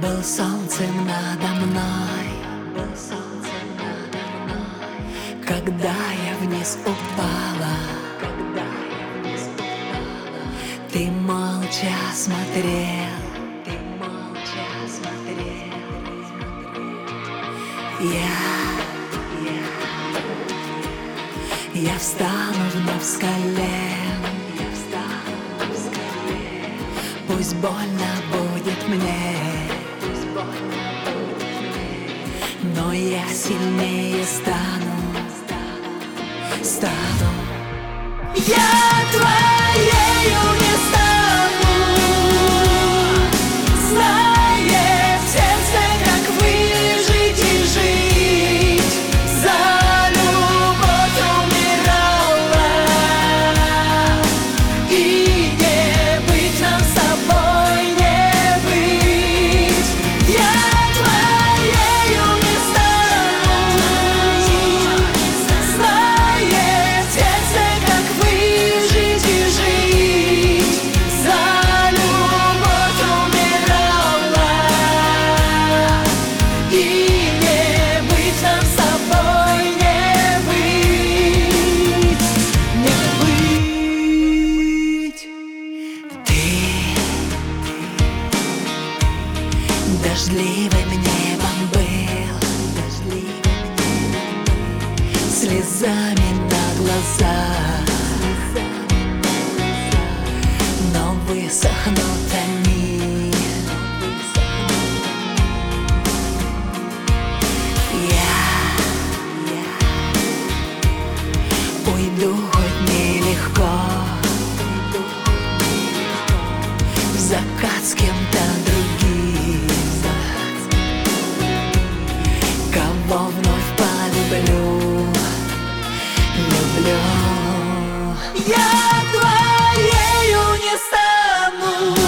был солнцем надо мной, когда я вниз упала. Ты молча смотрел, я встану вновь с колен. Пусть больно будет мне, но я сильнее стану. Я твоею не стану, зная в сердце, как выжить и жить. За любовь умирала, и не быть нам с собой, не быть. Я твоею не стану, зная в сердце, как выжить и жить. За любовь умирала, и не быть нам с собой, не быть, не быть. Ты дождливым небом был, слезами на глазах, но высохнут они. Я уйду хоть нелегко в закат с кем-то другим, кого вновь полюблю. Я твоею не стану,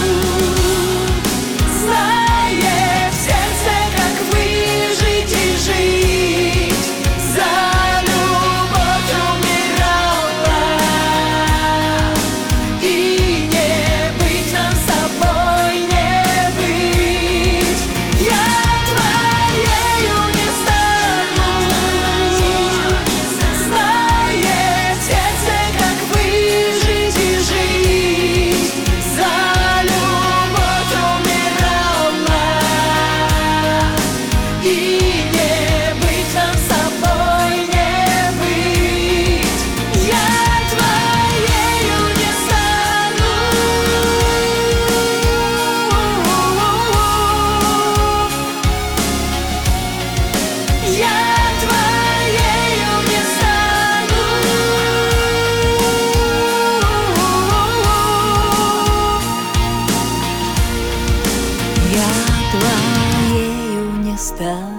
зная в сердце, как выжить и жить. За любовь умирала, и не быть нам с собой, не быть. Я твоею не стану, зная в сердце, как выжить и жить. За любовь умирала, и не быть нам с собой, не быть. Я твоею не стану, я твоею не стану, я твоею не стану.